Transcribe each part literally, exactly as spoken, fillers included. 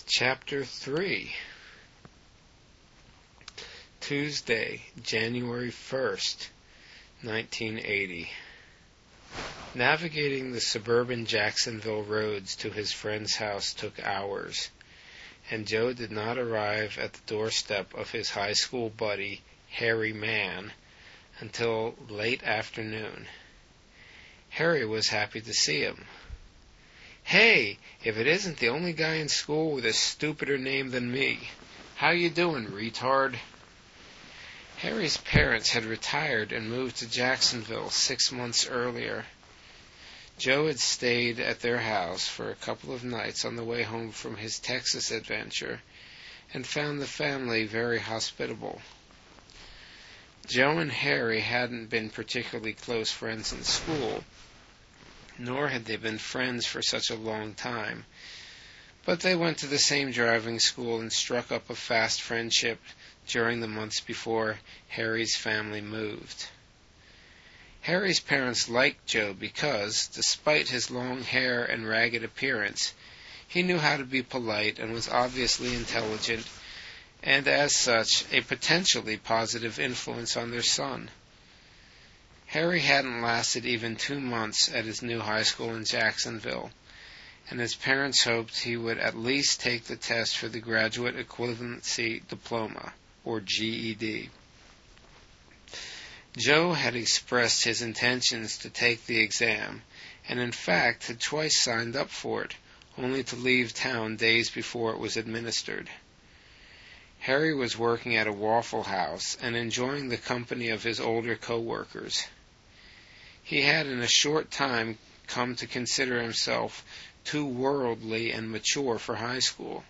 Chapter three. Tuesday, January first, nineteen eighty. Navigating the suburban Jacksonville roads to his friend's house took hours, and Joe did not arrive at the doorstep of his high school buddy, Harry Mann, until late afternoon. Harry was happy to see him. "Hey, if it isn't the only guy in school with a stupider name than me. How you doing, retard?" Harry's parents had retired and moved to Jacksonville six months earlier. Joe had stayed at their house for a couple of nights on the way home from his Texas adventure and found the family very hospitable. Joe and Harry hadn't been particularly close friends in school, nor had they been friends for such a long time, but they went to the same driving school and struck up a fast friendship during the months before Harry's family moved. Harry's parents liked Joe because, despite his long hair and ragged appearance, he knew how to be polite and was obviously intelligent, and as such, a potentially positive influence on their son. Harry hadn't lasted even two months at his new high school in Jacksonville, and his parents hoped he would at least take the test for the Graduate Equivalency Diploma, or G E D. Joe had expressed his intentions to take the exam, and in fact had twice signed up for it, only to leave town days before it was administered. Harry was working at a Waffle House and enjoying the company of his older co-workers. He had in a short time come to consider himself too worldly and mature for high school.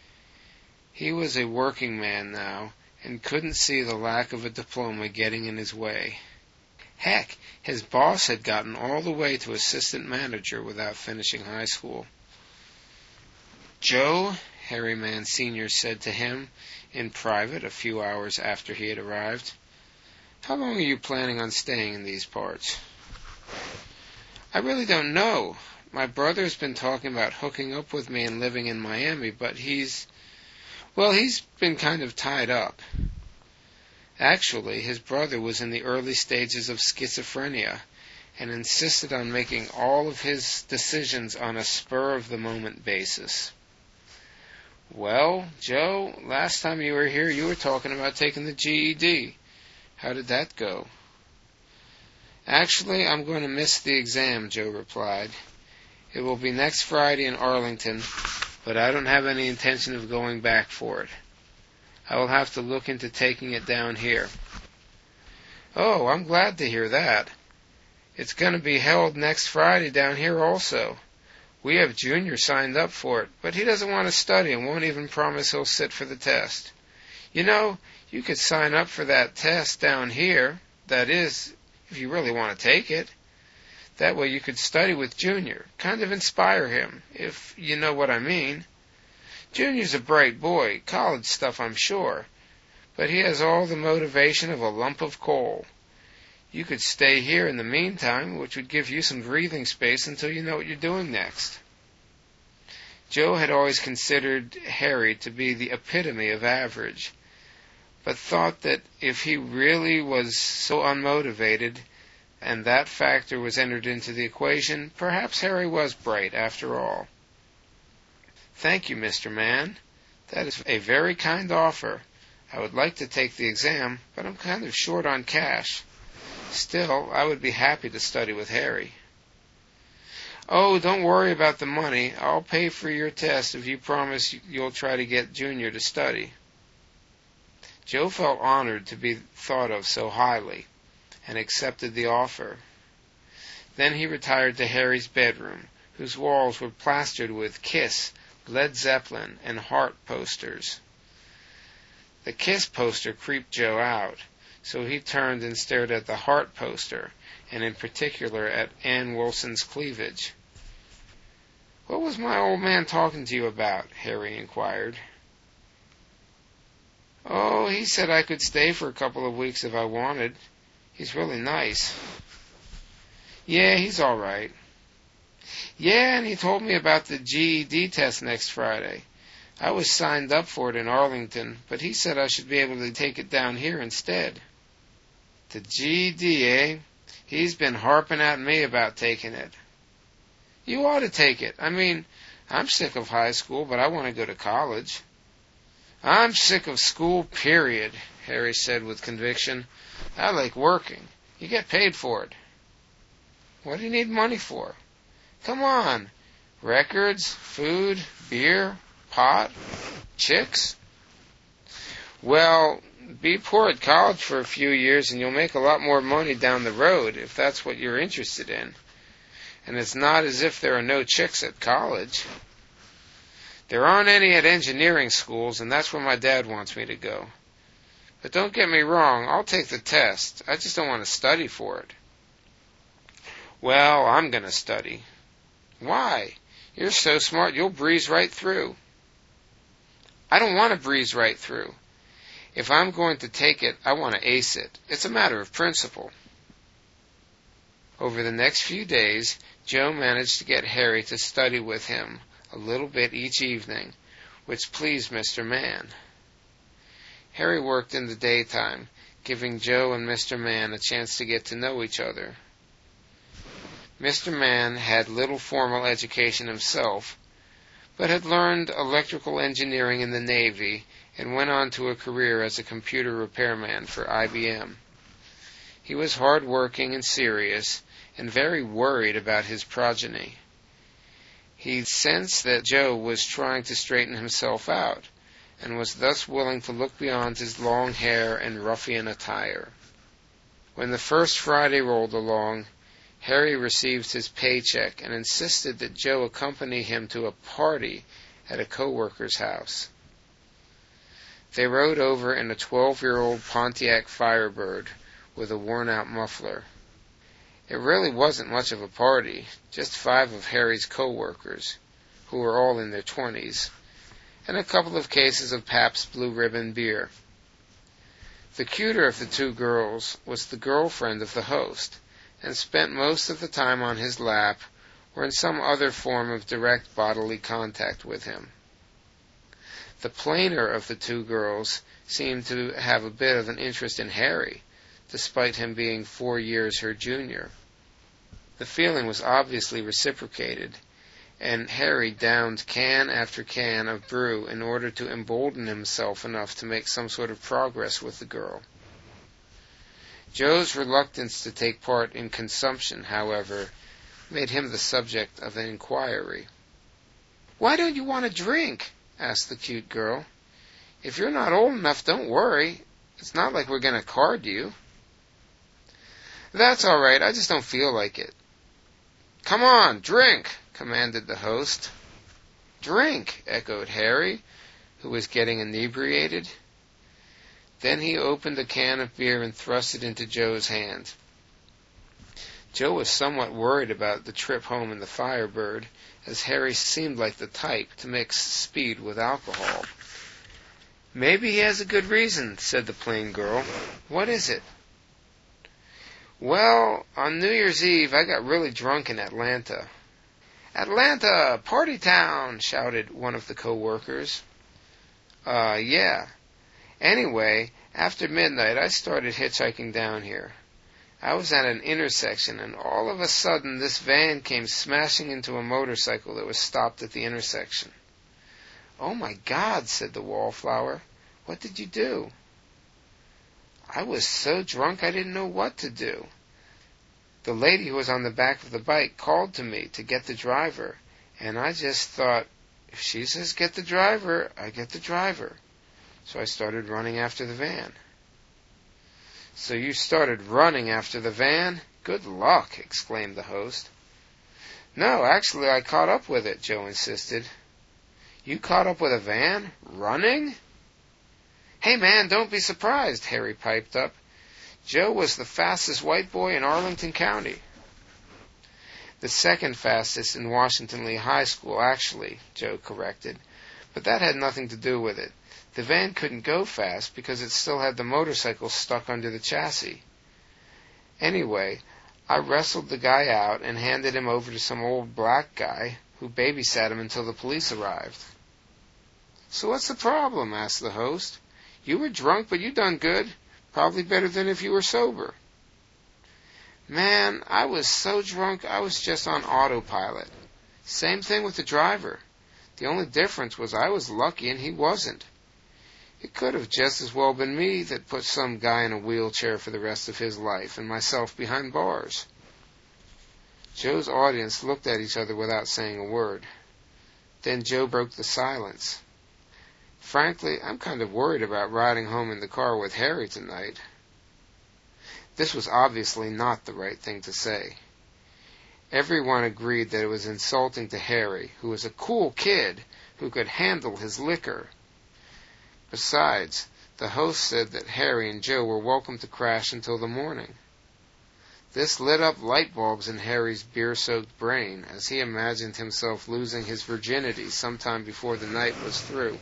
He was a working man now, and couldn't see the lack of a diploma getting in his way. Heck, his boss had gotten all the way to assistant manager without finishing high school. "Joe," Harry Mann Senior said to him in private a few hours after he had arrived, "how long are you planning on staying in these parts?" "I really don't know. My brother's been talking about hooking up with me and living in Miami, but he's... well, he's been kind of tied up." Actually, his brother was in the early stages of schizophrenia and insisted on making all of his decisions on a spur-of-the-moment basis. "Well, Joe, last time you were here you were talking about taking the G E D. How did that go?" "Actually, I'm going to miss the exam," Joe replied. "It will be next Friday in Arlington, but I don't have any intention of going back for it. I will have to look into taking it down here." "Oh, I'm glad to hear that. It's going to be held next Friday down here also. We have Junior signed up for it, but he doesn't want to study and won't even promise he'll sit for the test. You know, you could sign up for that test down here, that is, if you really want to take it. That way you could study with Junior, kind of inspire him, if you know what I mean. Junior's a bright boy, college stuff I'm sure, but he has all the motivation of a lump of coal. You could stay here in the meantime, which would give you some breathing space until you know what you're doing next." Joe had always considered Harry to be the epitome of average, but thought that if he really was so unmotivated, and that factor was entered into the equation, perhaps Harry was bright after all. "Thank you, Mister Mann. That is a very kind offer. I would like to take the exam, but I'm kind of short on cash. Still, I would be happy to study with Harry." "Oh, don't worry about the money. I'll pay for your test if you promise you'll try to get Junior to study." Joe felt honored to be thought of so highly, and accepted the offer. Then he retired to Harry's bedroom, whose walls were plastered with Kiss, Led Zeppelin, and Heart posters. The Kiss poster creeped Joe out, so he turned and stared at the Heart poster, and in particular at Ann Wilson's cleavage. "What was my old man talking to you about?" Harry inquired. "Oh, he said I could stay for a couple of weeks if I wanted. He's really nice." "Yeah, he's all right." "Yeah, and he told me about the G E D test next Friday. I was signed up for it in Arlington, but he said I should be able to take it down here instead. The G E D, eh? He's been harping at me about taking it. You ought to take it. I mean, I'm sick of high school, but I want to go to college. I'm sick of school, period, Harry said with conviction. I like working. You get paid for it. What do you need money for? Come on. Records, food, beer, pot, chicks? Well, be poor at college for a few years and you'll make a lot more money down the road if that's what you're interested in. And it's not as if there are no chicks at college. There aren't any at engineering schools, and that's where my dad wants me to go. But don't get me wrong, I'll take the test. I just don't want to study for it. Well, I'm going to study. Why? You're so smart, you'll breeze right through. I don't want to breeze right through. If I'm going to take it, I want to ace it. It's a matter of principle. Over the next few days, Joe managed to get Harry to study with him a little bit each evening, which pleased Mister Mann. Harry worked in the daytime, giving Joe and Mister Mann a chance to get to know each other. Mister Mann had little formal education himself, but had learned electrical engineering in the Navy and went on to a career as a computer repairman for I B M. He was hard-working and serious, and very worried about his progeny. He sensed that Joe was trying to straighten himself out, and was thus willing to look beyond his long hair and ruffian attire. When the first Friday rolled along, Harry received his paycheck and insisted that Joe accompany him to a party at a co-worker's house. They rode over in a twelve-year-old Pontiac Firebird with a worn-out muffler. It really wasn't much of a party, just five of Harry's co-workers, who were all in their twenties, and a couple of cases of Pabst Blue Ribbon beer. The cuter of the two girls was the girlfriend of the host, and spent most of the time on his lap or in some other form of direct bodily contact with him. The plainer of the two girls seemed to have a bit of an interest in Harry, despite him being four years her junior. The feeling was obviously reciprocated, and Harry downed can after can of brew in order to embolden himself enough to make some sort of progress with the girl. Joe's reluctance to take part in consumption, however, made him the subject of an inquiry. "Why don't you want to drink?" asked the cute girl. "If you're not old enough, don't worry. It's not like we're going to card you." "That's all right. I just don't feel like it." "Come on, drink," commanded the host. "Drink," echoed Harry, who was getting inebriated. Then he opened a can of beer and thrust it into Joe's hand. Joe was somewhat worried about the trip home in the Firebird, as Harry seemed like the type to mix speed with alcohol. "Maybe he has a good reason," said the plain girl. "What is it?" "Well, on New Year's Eve, I got really drunk in Atlanta." "Atlanta, party town!" shouted one of the co-workers. Uh, yeah. Anyway, after midnight, I started hitchhiking down here. I was at an intersection, and all of a sudden, this van came smashing into a motorcycle that was stopped at the intersection. "Oh, my God," said the wallflower. "What did you do?" "I was so drunk I didn't know what to do. The lady who was on the back of the bike called to me to get the driver, and I just thought, if she says get the driver, I get the driver. So I started running after the van." "So you started running after the van? Good luck," exclaimed the host. "No, actually I caught up with it," Joe insisted. "You caught up with a van? Running?" "Hey man, don't be surprised," Harry piped up. "Joe was the fastest white boy in Arlington County." "The second fastest in Washington Lee High School, actually," Joe corrected. "But that had nothing to do with it. The van couldn't go fast because it still had the motorcycle stuck under the chassis. Anyway, I wrestled the guy out and handed him over to some old black guy who babysat him until the police arrived." "So what's the problem?" asked the host. "You were drunk, but you done good. Probably better than if you were sober." "Man, I was so drunk I was just on autopilot. Same thing with the driver. The only difference was I was lucky and he wasn't. It could have just as well been me that put some guy in a wheelchair for the rest of his life and myself behind bars." Joe's audience looked at each other without saying a word. Then Joe broke the silence. "Frankly, I'm kind of worried about riding home in the car with Harry tonight." This was obviously not the right thing to say. Everyone agreed that it was insulting to Harry, who was a cool kid who could handle his liquor. Besides, the host said that Harry and Joe were welcome to crash until the morning. This lit up light bulbs in Harry's beer-soaked brain as he imagined himself losing his virginity sometime before the night was through.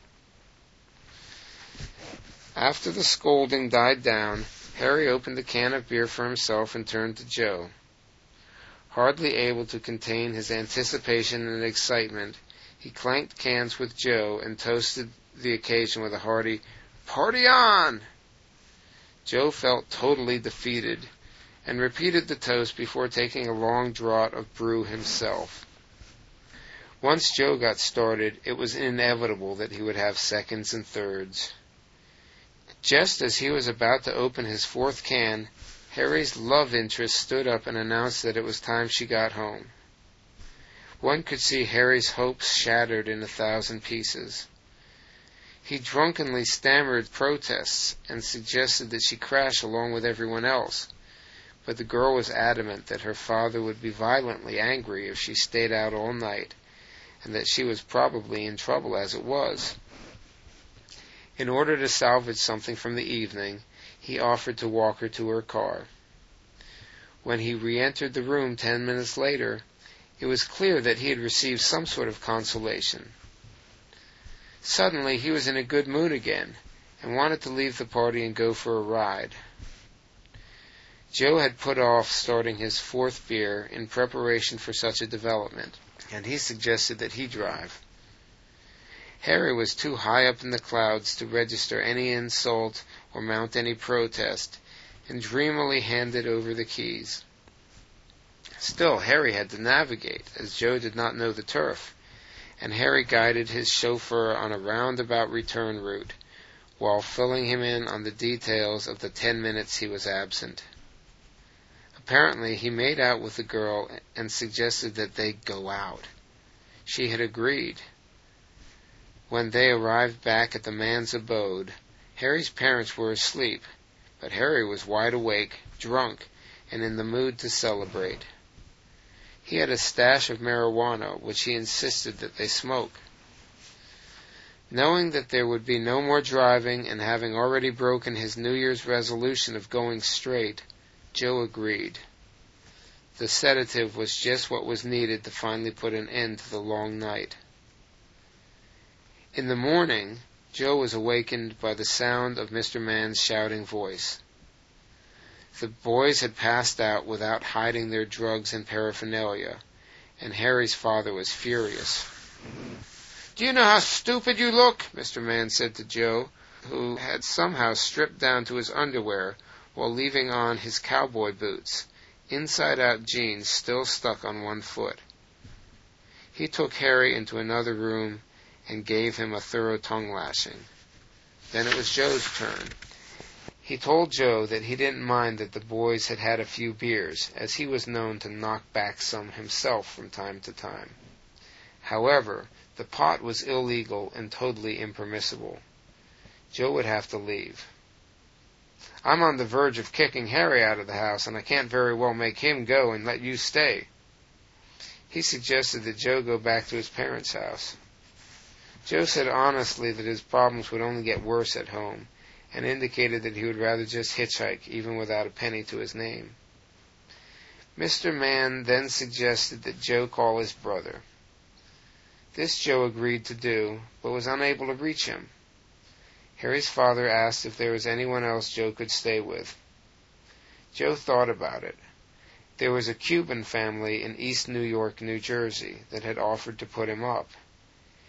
After the scolding died down, Harry opened a can of beer for himself and turned to Joe. Hardly able to contain his anticipation and excitement, he clanked cans with Joe and toasted the occasion with a hearty, "Party on!" Joe felt totally defeated and repeated the toast before taking a long draught of brew himself. Once Joe got started, it was inevitable that he would have seconds and thirds. Just as he was about to open his fourth can, Harry's love interest stood up and announced that it was time she got home. One could see Harry's hopes shattered in a thousand pieces. He drunkenly stammered protests and suggested that she crash along with everyone else, but the girl was adamant that her father would be violently angry if she stayed out all night, and that she was probably in trouble as it was. In order to salvage something from the evening, he offered to walk her to her car. When he re-entered the room ten minutes later, it was clear that he had received some sort of consolation. Suddenly, he was in a good mood again, and wanted to leave the party and go for a ride. Joe had put off starting his fourth beer in preparation for such a development, and he suggested that he drive. Harry was too high up in the clouds to register any insult or mount any protest, and dreamily handed over the keys. Still, Harry had to navigate, as Joe did not know the turf, and Harry guided his chauffeur on a roundabout return route, while filling him in on the details of the ten minutes he was absent. Apparently, he made out with the girl and suggested that they go out. She had agreed. When they arrived back at the man's abode, Harry's parents were asleep, but Harry was wide awake, drunk, and in the mood to celebrate. He had a stash of marijuana, which he insisted that they smoke. Knowing that there would be no more driving, and having already broken his New Year's resolution of going straight, Joe agreed. The sedative was just what was needed to finally put an end to the long night. In the morning, Joe was awakened by the sound of Mister Mann's shouting voice. The boys had passed out without hiding their drugs and paraphernalia, and Harry's father was furious. "Do you know how stupid you look?" Mister Mann said to Joe, who had somehow stripped down to his underwear while leaving on his cowboy boots, inside-out jeans still stuck on one foot. He took Harry into another room and gave him a thorough tongue-lashing. Then it was Joe's turn. He told Joe that he didn't mind that the boys had had a few beers, as he was known to knock back some himself from time to time. However, the pot was illegal and totally impermissible. Joe would have to leave. "I'm on the verge of kicking Harry out of the house, and I can't very well make him go and let you stay." He suggested that Joe go back to his parents' house. Joe said honestly that his problems would only get worse at home, and indicated that he would rather just hitchhike, even without a penny to his name. Mister Mann then suggested that Joe call his brother. This Joe agreed to do, but was unable to reach him. Harry's father asked if there was anyone else Joe could stay with. Joe thought about it. There was a Cuban family in East New York, New Jersey, that had offered to put him up.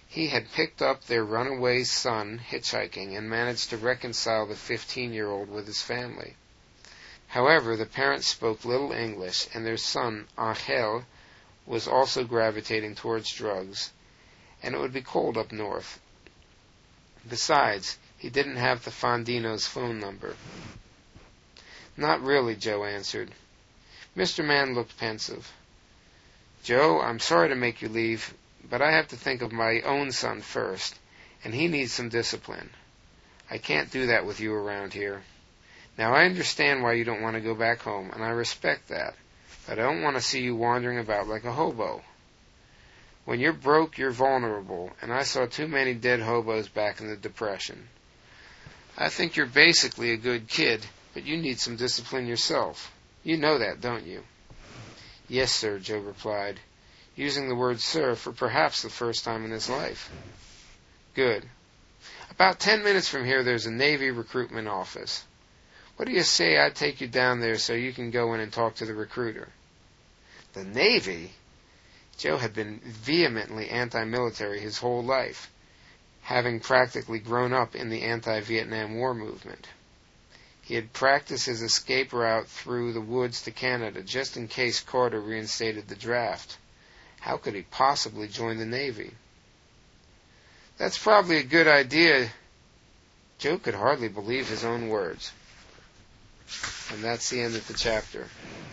He had picked up their runaway son hitchhiking and managed to reconcile the fifteen-year-old with his family. However, the parents spoke little English, and their son, Angel, was also gravitating towards drugs, and it would be cold up north. Besides, he didn't have the Fondino's phone number. "Not really," Joe answered. Mister Mann looked pensive. "Joe, I'm sorry to make you leave, but I have to think of my own son first, and he needs some discipline. I can't do that with you around here. Now, I understand why you don't want to go back home, and I respect that, but I don't want to see you wandering about like a hobo. When you're broke, you're vulnerable, and I saw too many dead hobos back in the Depression. I think you're basically a good kid, but you need some discipline yourself. You know that, don't you?" "Yes, sir," Joe replied, using the word sir for perhaps the first time in his life. "Good. About ten minutes from here there's a Navy recruitment office. What do you say I take you down there so you can go in and talk to the recruiter?" The Navy? Joe had been vehemently anti-military his whole life, having practically grown up in the anti-Vietnam War movement. He had practiced his escape route through the woods to Canada just in case Carter reinstated the draft. How could he possibly join the Navy? "That's probably a good idea." Joe could hardly believe his own words. And that's the end of the chapter.